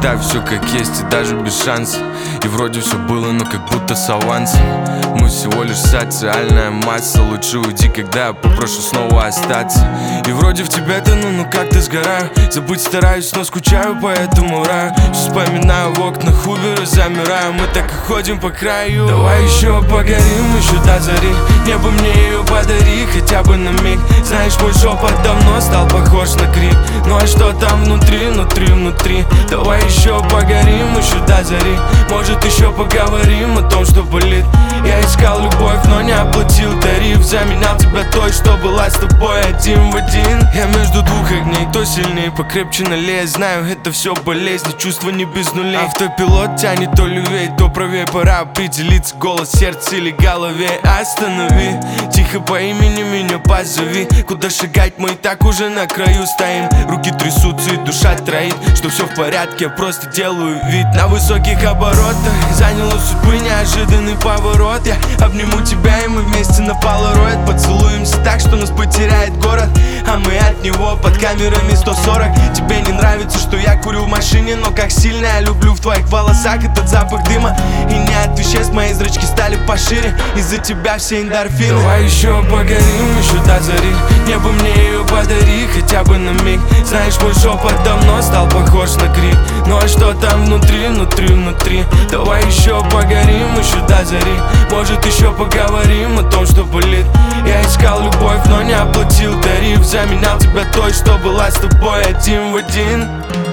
оставь все как есть и даже без шанса. И вроде все было, но как будто с авансом. Мы всего лишь социальная масса. Лучше уйди, когда я попрошу снова остаться. И вроде в тебя тону, но как-то сгораю. Забыть стараюсь, но скучаю по этому раю. Вспоминаю в окнах Убер и замираю. Мы так и ходим по краю. Давай еще погорим, еще до зари. Небо мне ее подари, хотя бы на миг. Знаешь, мой шепот давно стал похож на крик. Ну а что там внутри, внутри? Давай еще погорим, еще до зари. Может еще поговорим о том, что болит. Я искал любовь, но не оплатил тариф. Заменял тебя той, что была с тобой один в один. Я между двух огней, кто сильнее, покрепче налей. Знаю, это все болезнь, чувства не без нулей. Автопилот тянет то левей, то правее. Пора определиться, голос сердца или голове. Останови, тихо по имени меня позови. Куда шагать, мы и так уже на краю стоим. Руки трясутся и душа троит, что все в порядке, я просто делаю вид. На высоких оборотах занял у судьбы неожиданный поворот. Я обниму тебя, и мы вместе на полароид поцелуемся так, что нас потеряет город, а мы от него под камерами 140. Тебе не нравится, что я курю в машине, но как сильно я люблю в твоих волосах этот запах дыма. И не от веществ мои зрачки стали пошире, из-за тебя все эндорфины. Давай еще погорим, еще до зари. Небо мне ее подари, хотя бы на миг. Знаешь, мой шепот давно стал похож на крик. Ну а что там внутри? Давай еще погорим, еще до зари. Может еще поговорим о том, что болит. Я искал любовь, но не оплатил тариф. Заменял тебя той, что была с тобой один в один.